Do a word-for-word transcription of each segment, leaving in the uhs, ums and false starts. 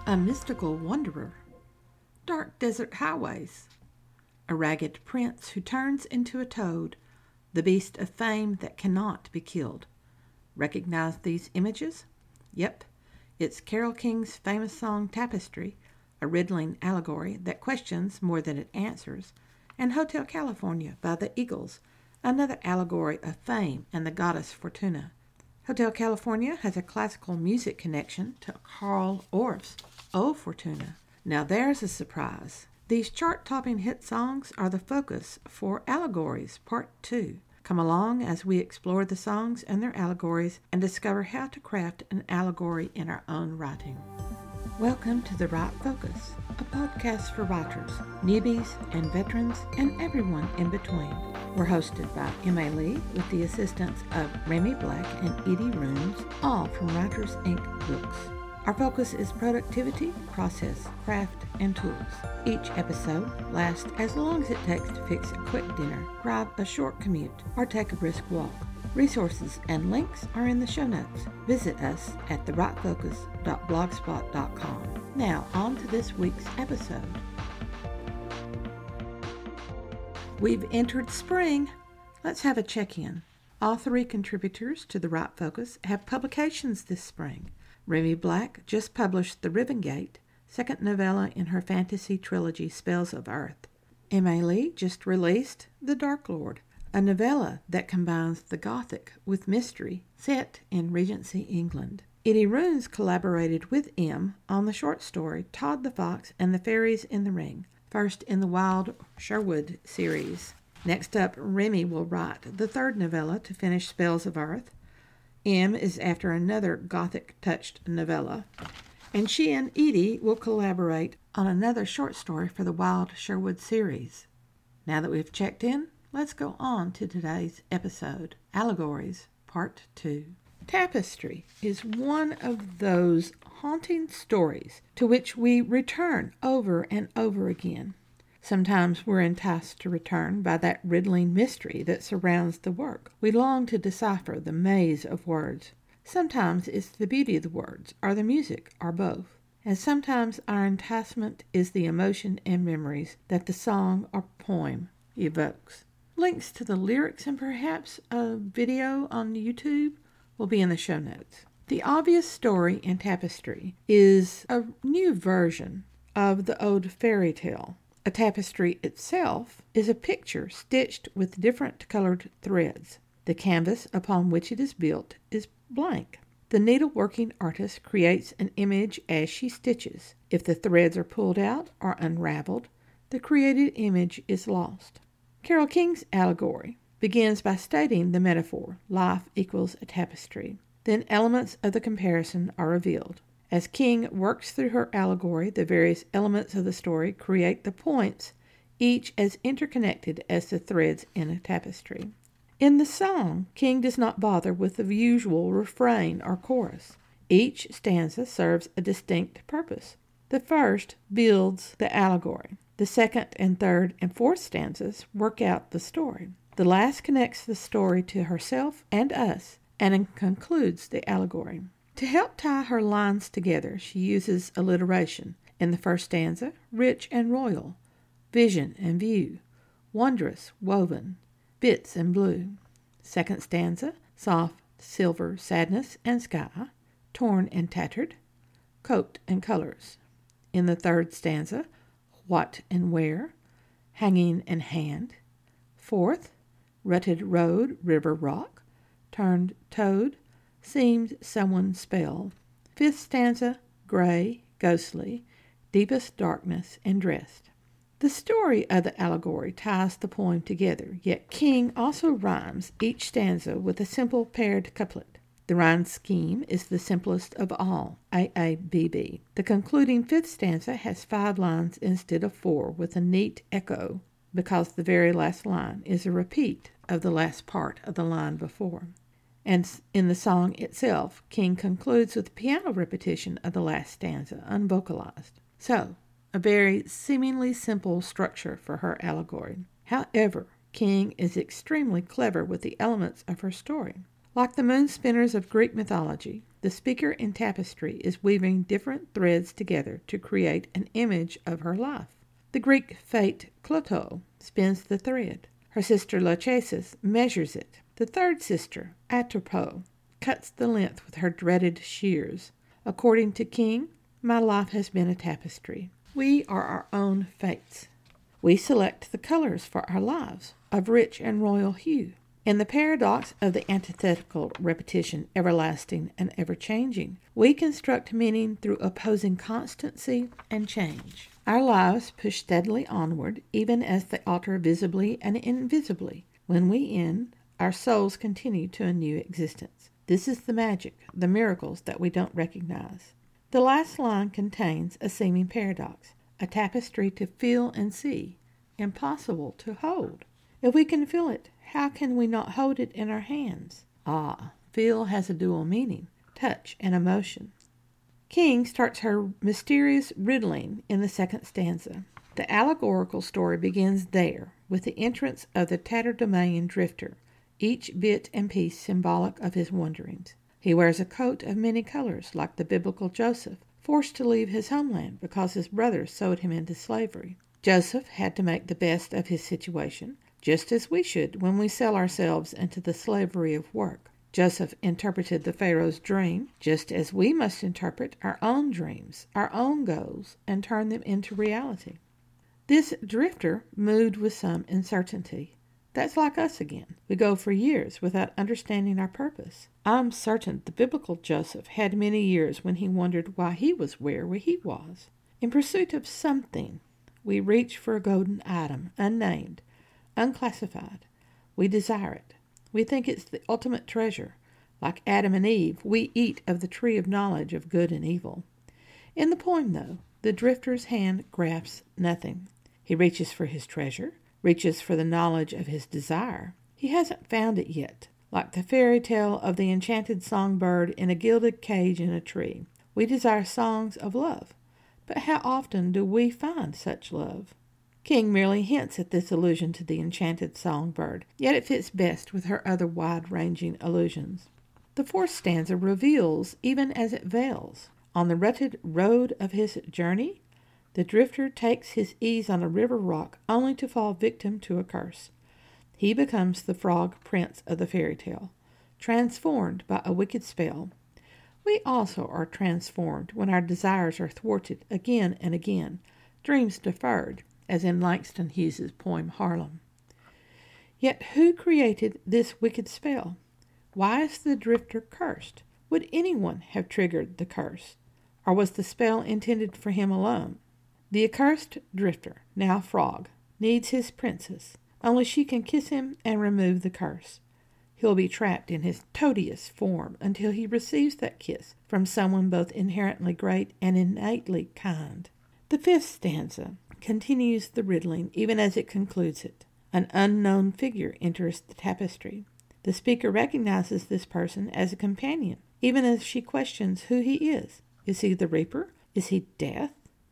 A mystical wanderer, dark desert highways, a ragged prince who turns into a toad, the beast of fame that cannot be killed. Recognize these images? Yep, it's Carole King's famous song Tapestry, a riddling allegory that questions more than it answers, and Hotel California by the Eagles, another allegory of fame and the goddess Fortuna. Hotel California has a classical music connection to Carl Orff's O Fortuna. Now there's a surprise. These chart-topping hit songs are the focus for Allegories Part two. Come along as we explore the songs and their allegories and discover how to craft an allegory in our own writing. Welcome to The Right Focus, a podcast for writers, newbies, and veterans, and everyone in between. We're hosted by Emma Lee with the assistance of Remy Black and Edie Runes, all from Writers Incorporated books. Our focus is productivity, process, craft, and tools. Each episode lasts as long as it takes to fix a quick dinner, drive a short commute, or take a brisk walk. Resources and links are in the show notes. Visit us at the right focus dot blogspot dot com. Now, on to this week's episode. We've entered spring. Let's have a check-in. All three contributors to The Right Focus have publications this spring. Remy Black just published The Ribbon Gate, second novella in her fantasy trilogy Spells of Earth. Emma Lee just released The Dark Lord, a novella that combines the Gothic with mystery set in Regency England. Edie Runes collaborated with Em on the short story Todd the Fox and the Fairies in the Ring, first in the Wild Sherwood series. Next up, Remy will write the third novella to finish Spells of Earth. Em is after another Gothic-touched novella, and she and Edie will collaborate on another short story for the Wild Sherwood series. Now that we've checked in, let's go on to today's episode, Allegories, Part two. Tapestry is one of those haunting stories to which we return over and over again. Sometimes we're enticed to return by that riddling mystery that surrounds the work. We long to decipher the maze of words. Sometimes it's the beauty of the words, or the music, or both. And sometimes our enticement is the emotion and memories that the song or poem evokes. Links to the lyrics and perhaps a video on YouTube will be in the show notes. The obvious story in Tapestry is a new version of the old fairy tale. A tapestry itself is a picture stitched with different colored threads. The canvas upon which it is built is blank. The needleworking artist creates an image as she stitches. If the threads are pulled out or unraveled, the created image is lost. Carole King's allegory begins by stating the metaphor, life equals a tapestry. Then elements of the comparison are revealed. As King works through her allegory, the various elements of the story create the points, each as interconnected as the threads in a tapestry. In the song, King does not bother with the usual refrain or chorus. Each stanza serves a distinct purpose. The first builds the allegory. The second and third and fourth stanzas work out the story. The last connects the story to herself and us, and concludes the allegory. To help tie her lines together, she uses alliteration. In the first stanza, rich and royal, vision and view, wondrous, woven, bits and blue. Second stanza, soft, silver, sadness and sky, torn and tattered, coat and colors. In the third stanza, what and where, hanging and hand. Fourth, rutted road, river rock, turned toad, seemed someone's spell. Fifth stanza, gray, ghostly, deepest darkness and dressed. The story of the allegory ties the poem together, yet King also rhymes each stanza with a simple paired couplet. The rhyme scheme is the simplest of all, A A B B. The concluding fifth stanza has five lines instead of four, with a neat echo, because the very last line is a repeat of the last part of the line before. And in the song itself, King concludes with piano repetition of the last stanza, unvocalized. So, a very seemingly simple structure for her allegory. However, King is extremely clever with the elements of her story. Like the moon spinners of Greek mythology, The speaker in tapestry is weaving different threads together to create an image of her life. The Greek fate Cloto spins the thread. Her sister Lachesis measures it. The third sister, Atropos, cuts the length with her dreaded shears. According to King, my life has been a tapestry. We are our own fates. We select the colors for our lives, of rich and royal hue. In the paradox of the antithetical repetition, everlasting and ever-changing, we construct meaning through opposing constancy and change. Our lives push steadily onward, even as they alter visibly and invisibly. When we end, our souls continue to a new existence. This is the magic, the miracles that we don't recognize. The last line contains a seeming paradox, a tapestry to feel and see, impossible to hold. If we can feel it, how can we not hold it in our hands? Ah, feel has a dual meaning, touch and emotion. King starts her mysterious riddling in the second stanza. The allegorical story begins there, with the entrance of the tatterdemalion drifter, each bit and piece symbolic of his wanderings. He wears a coat of many colors, like the biblical Joseph, forced to leave his homeland because his brothers sold him into slavery. Joseph had to make the best of his situation, just as we should when we sell ourselves into the slavery of work. Joseph interpreted the Pharaoh's dream, just as we must interpret our own dreams, our own goals, and turn them into reality. This drifter moved with some uncertainty. That's like us again. We go for years without understanding our purpose. I'm certain the biblical Joseph had many years when he wondered why he was where he was. In pursuit of something, we reach for a golden item, unnamed, unclassified. We desire it. We think it's the ultimate treasure. Like Adam and Eve, we eat of the tree of knowledge of good and evil. In the poem, though, the drifter's hand grasps nothing. He reaches for his treasure, reaches for the knowledge of his desire. He hasn't found it yet. Like the fairy tale of the enchanted songbird in a gilded cage in a tree, we desire songs of love. But how often do we find such love? King merely hints at this allusion to the enchanted songbird, yet it fits best with her other wide-ranging allusions. The fourth stanza reveals, even as it veils. On the rutted road of his journey, the drifter takes his ease on a river rock only to fall victim to a curse. He becomes the frog prince of the fairy tale, transformed by a wicked spell. We also are transformed when our desires are thwarted again and again, dreams deferred, as in Langston Hughes's poem Harlem. Yet who created this wicked spell? Why is the drifter cursed? Would anyone have triggered the curse? Or was the spell intended for him alone? The accursed drifter, now frog, needs his princess. Only she can kiss him and remove the curse. He'll be trapped in his toadiest form until he receives that kiss from someone both inherently great and innately kind. The fifth stanza continues the riddling even as it concludes it. An unknown figure enters the tapestry. The speaker recognizes this person as a companion, even as she questions who he is. Is he the Reaper? Is he Death?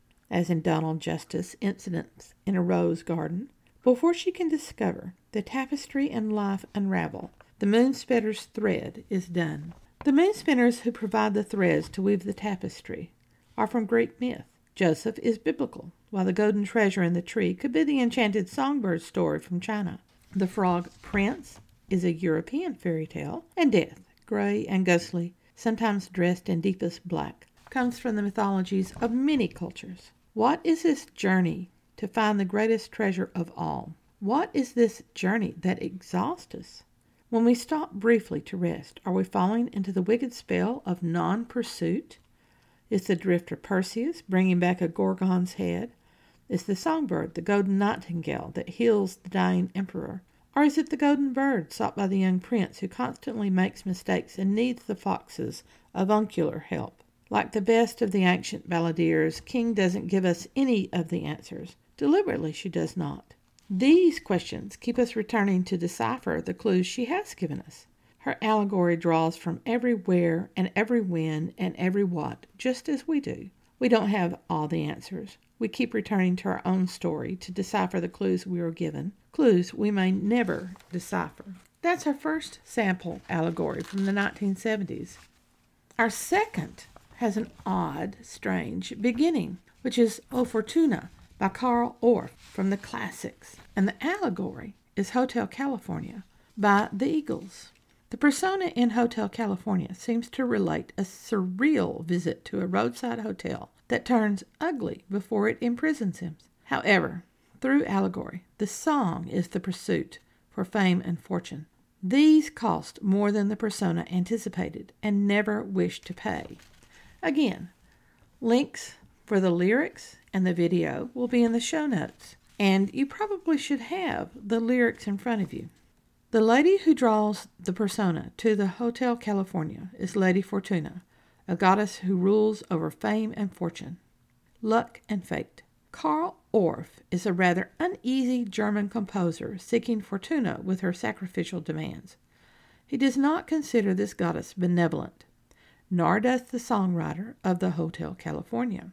As in Donald Justice Incidents in a Rose Garden. Before she can discover, the tapestry and life unravel. The moonspinner's thread is done. The moonspinners who provide the threads to weave the tapestry are from Greek myth. Joseph is biblical, while the golden treasure in the tree could be the enchanted songbird story from China. The frog prince is a European fairy tale, and Death, gray and ghostly, sometimes dressed in deepest black, comes from the mythologies of many cultures. What is this journey to find the greatest treasure of all? What is this journey that exhausts us? When we stop briefly to rest, are we falling into the wicked spell of non-pursuit? Is the drifter Perseus bringing back a Gorgon's head? Is the songbird the golden nightingale that heals the dying emperor? Or is it the golden bird sought by the young prince who constantly makes mistakes and needs the fox's avuncular help? Like the best of the ancient balladeers, King doesn't give us any of the answers. Deliberately she does not. These questions keep us returning to decipher the clues she has given us. Her allegory draws from every where and every when and every what, just as we do. We don't have all the answers. We keep returning to our own story to decipher the clues we were given, clues we may never decipher. That's our first sample allegory from the nineteen seventies. Our second has an odd, strange beginning, which is O Fortuna by Carl Orff from the classics. And the allegory is Hotel California by the Eagles. The persona in Hotel California seems to relate a surreal visit to a roadside hotel that turns ugly before it imprisons him. However, through allegory, the song is the pursuit for fame and fortune. These cost more than the persona anticipated and never wished to pay. Again, links for the lyrics and the video will be in the show notes, and you probably should have the lyrics in front of you. The lady who draws the persona to the Hotel California is Lady Fortuna, a goddess who rules over fame and fortune, luck and fate. Carl Orff is a rather uneasy German composer seeking Fortuna with her sacrificial demands. He does not consider this goddess benevolent, nor does the songwriter of the Hotel California.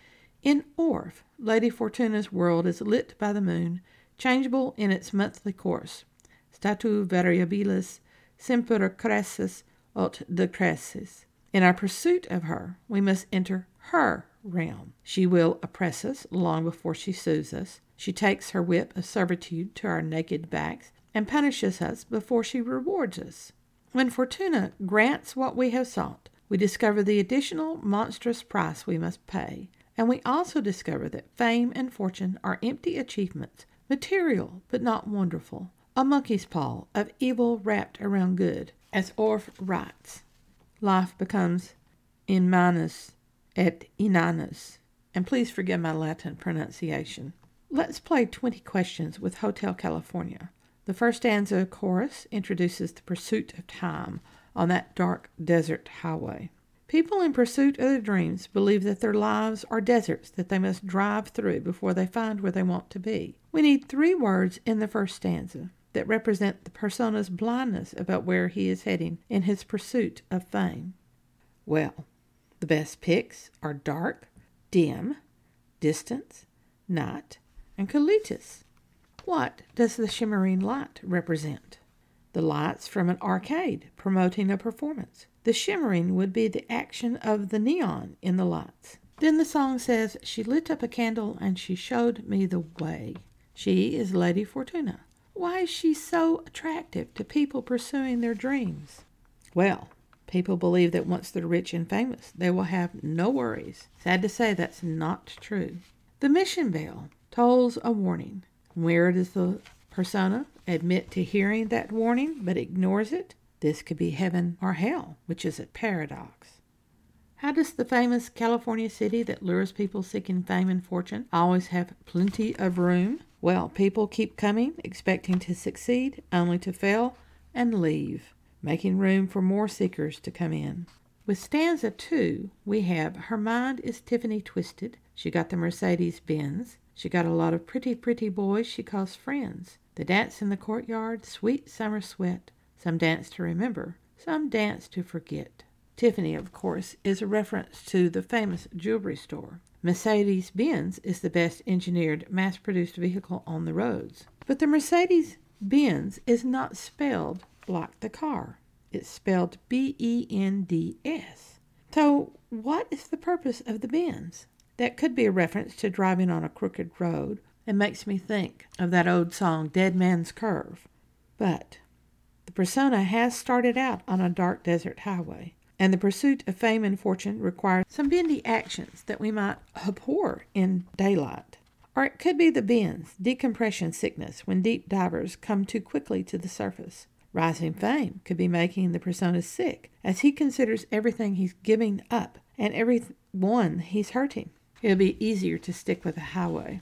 In Orff, Lady Fortuna's world is lit by the moon, changeable in its monthly course. Statu variabilis semper crescit aut decrescit. In our pursuit of her, we must enter her realm. She will oppress us long before she soothes us. She takes her whip of servitude to our naked backs and punishes us before she rewards us. When Fortuna grants what we have sought, we discover the additional monstrous price we must pay, and we also discover that fame and fortune are empty achievements, material but not wonderful, a monkey's paw of evil wrapped around good. As Orff writes, life becomes in manus et inanus, and please forgive my Latin pronunciation. Let's play twenty questions with Hotel California. The first stanza chorus introduces the pursuit of time on that dark desert highway. People in pursuit of their dreams believe that their lives are deserts that they must drive through before they find where they want to be. We need three words in the first stanza that represent the persona's blindness about where he is heading in his pursuit of fame. Well, the best picks are dark, dim, distance, night, and colitis. What does the shimmering light represent? The lights from an arcade promoting a performance. The shimmering would be the action of the neon in the lights. Then the song says, she lit up a candle and she showed me the way. She is Lady Fortuna. Why is she so attractive to people pursuing their dreams? Well, people believe that once they're rich and famous, they will have no worries. Sad to say, that's not true. The mission bell tolls a warning. Where does the persona admit to hearing that warning but ignores it? This could be heaven or hell, which is a paradox. How does the famous California city that lures people seeking fame and fortune always have plenty of room? Well, people keep coming, expecting to succeed, only to fail and leave, making room for more seekers to come in. With stanza two, we have, her mind is Tiffany twisted. She got the Mercedes Benz. She got a lot of pretty, pretty boys she calls friends. They dance in the courtyard, sweet summer sweat. Some dance to remember, some dance to forget. Tiffany, of course, is a reference to the famous jewelry store. Mercedes-Benz is the best engineered, mass-produced vehicle on the roads. But the Mercedes-Benz is not spelled like the car. It's spelled B E N D S. So what is the purpose of the Benz? That could be a reference to driving on a crooked road and makes me think of that old song, Dead Man's Curve. But the persona has started out on a dark desert highway, and the pursuit of fame and fortune requires some bendy actions that we might abhor in daylight. Or it could be the Benz, decompression sickness, when deep divers come too quickly to the surface. Rising fame could be making the persona sick, as he considers everything he's giving up and everyone he's hurting. It'll be easier to stick with the highway.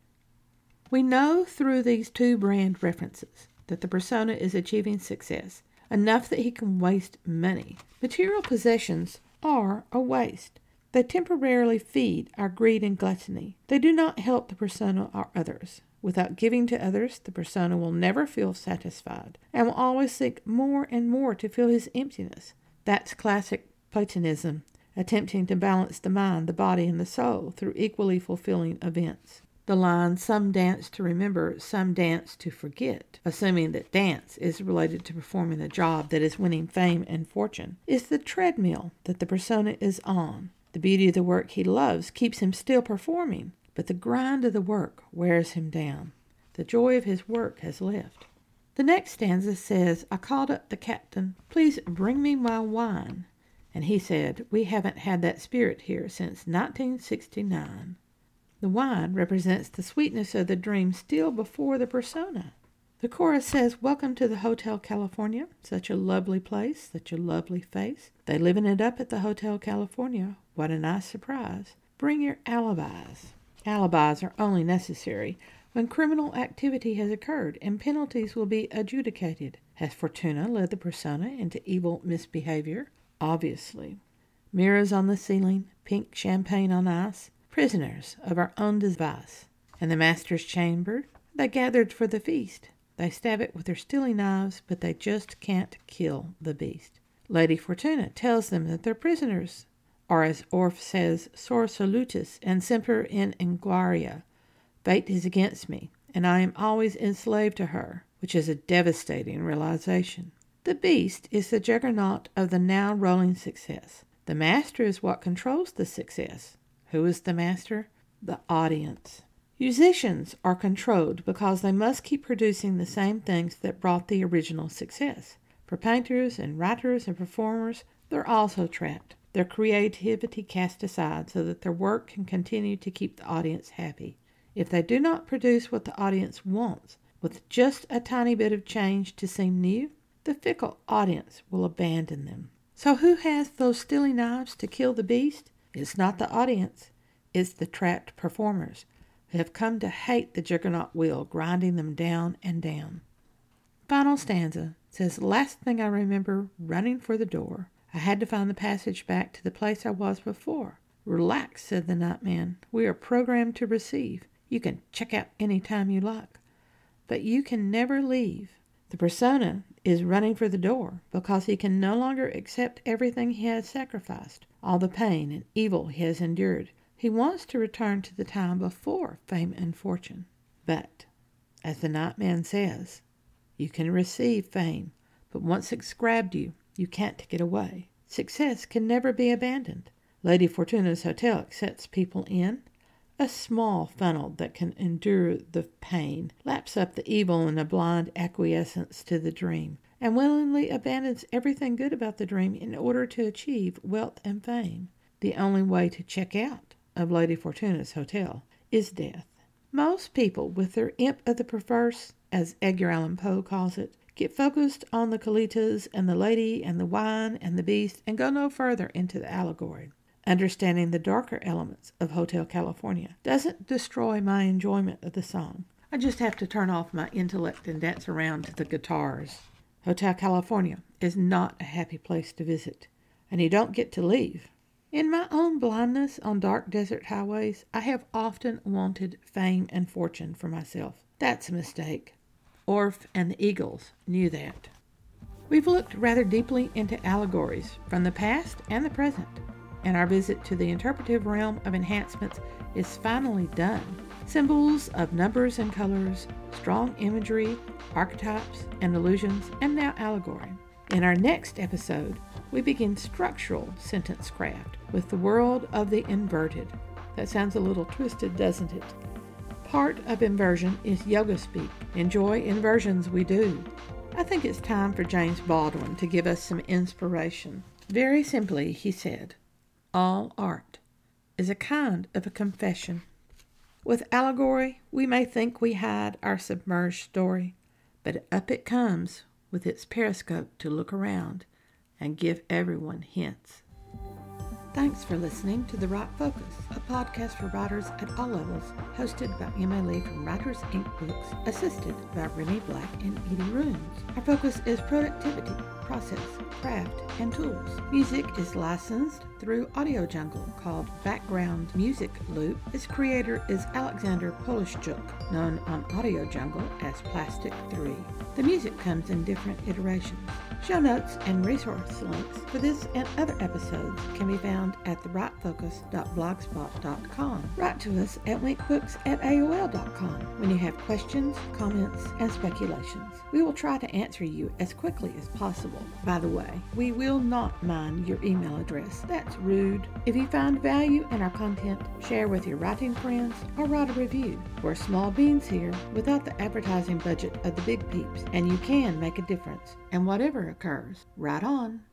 We know through these two brand references that the persona is achieving success, enough that he can waste money. Material possessions are a waste. They temporarily feed our greed and gluttony. They do not help the persona or others. Without giving to others, the persona will never feel satisfied and will always seek more and more to fill his emptiness. That's classic Platonism, attempting to balance the mind, the body, and the soul through equally fulfilling events. The line, some dance to remember, some dance to forget, assuming that dance is related to performing the job that is winning fame and fortune, is the treadmill that the persona is on. The beauty of the work he loves keeps him still performing, but the grind of the work wears him down. The joy of his work has left. The next stanza says, I called up the captain, please bring me my wine. And he said, we haven't had that spirit here since nineteen sixty-nine. The wine represents the sweetness of the dream still before the persona. The chorus says, welcome to the Hotel California, such a lovely place, such a lovely face. They living it up at the Hotel California, what a nice surprise. Bring your alibis. Alibis are only necessary when criminal activity has occurred and penalties will be adjudicated. Has Fortuna led the persona into evil misbehavior? Obviously. Mirrors on the ceiling, pink champagne on ice, prisoners of our own device. In the master's chamber, they gathered for the feast. They stab it with their steely knives, but they just can't kill the beast. Lady Fortuna tells them that they're prisoners, or as Orff says, sor salutis and semper in inguaria. Fate is against me, and I am always enslaved to her, which is a devastating realization. The beast is the juggernaut of the now rolling success. The master is what controls the success. Who is the master? The audience. Musicians are controlled because they must keep producing the same things that brought the original success. For painters and writers and performers, they're also trapped. Their creativity cast aside so that their work can continue to keep the audience happy. If they do not produce what the audience wants, with just a tiny bit of change to seem new, the fickle audience will abandon them. So who has those steely knives to kill the beast? It's not the audience. It's the trapped performers who have come to hate the juggernaut wheel, grinding them down and down. Final stanza says, last thing I remember, running for the door. I had to find the passage back to the place I was before. Relax, said the nightman. We are programmed to receive. You can check out any time you like. But you can never leave. The persona is running for the door because he can no longer accept everything he has sacrificed, all the pain and evil he has endured. He wants to return to the time before fame and fortune. But, as the nightman says, you can receive fame, but once it's grabbed you, you can't take it away. Success can never be abandoned. Lady Fortuna's hotel accepts people in. A small funnel that can endure the pain laps up the evil in a blind acquiescence to the dream, and willingly abandons everything good about the dream in order to achieve wealth and fame. The only way to check out of Lady Fortuna's hotel is death. Most people, with their imp of the perverse, as Edgar Allan Poe calls it, get focused on the Colitas and the lady and the wine and the beast and go no further into the allegory. Understanding the darker elements of Hotel California doesn't destroy my enjoyment of the song. I just have to turn off my intellect and dance around to the guitars. Hotel California is not a happy place to visit, and you don't get to leave. In my own blindness on dark desert highways, I have often wanted fame and fortune for myself. That's a mistake. Orff and the Eagles knew that. We've looked rather deeply into allegories from the past and the present, and our visit to the interpretive realm of enhancements is finally done. Symbols of numbers and colors, strong imagery, archetypes and illusions, and now allegory. In our next episode, we begin structural sentence craft with the world of the inverted. That sounds a little twisted, doesn't it? Part of inversion is yoga speak. Enjoy inversions we do. I think it's time for James Baldwin to give us some inspiration. Very simply, he said, all art is a kind of a confession. With allegory, we may think we hide our submerged story, but up it comes with its periscope to look around and give everyone hints. Thanks for listening to The Right Focus, a podcast for writers at all levels, hosted by Emma Lee from Writers Incorporated Books, assisted by Remy Black and Edie Runes. Our focus is productivity, process, craft, and tools. Music is licensed through Audio Jungle called Background Music Loop. Its creator is Alexander Polishchuk, known on Audio Jungle as Plastic three. The music comes in different iterations. Show notes and resource links for this and other episodes can be found at the right focus dot blogspot dot com. Write to us at winkbooks at A O L dot com when you have questions, comments, and speculations. We will try to answer you as quickly as possible. By the way, we will not mind your email address. That's rude. If you find value in our content, share with your writing friends or write a review. We're small beans here without the advertising budget of the big peeps, and you can make a difference. And whatever occurs, write on.